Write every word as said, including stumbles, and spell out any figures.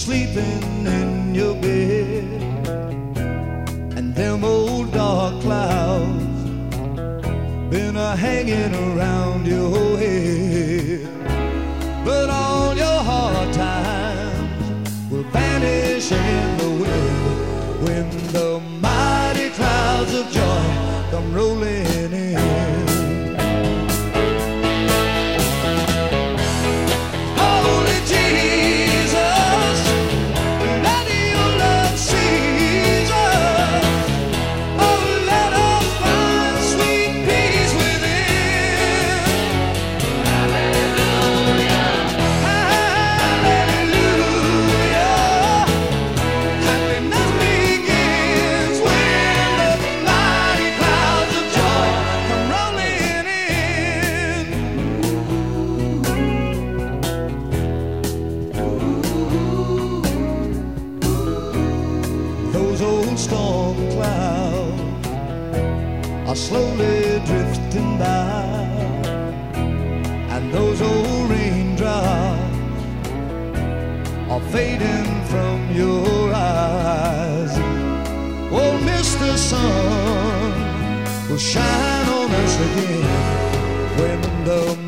sleeping in your bed, and them old dark clouds been a hanging around your head. But all your hard times will vanish in the wind when the mighty clouds of joy come rolling in. Those old storm clouds are slowly drifting by, and those old raindrops are fading from your eyes. Oh, Mister Sun will shine on us again when the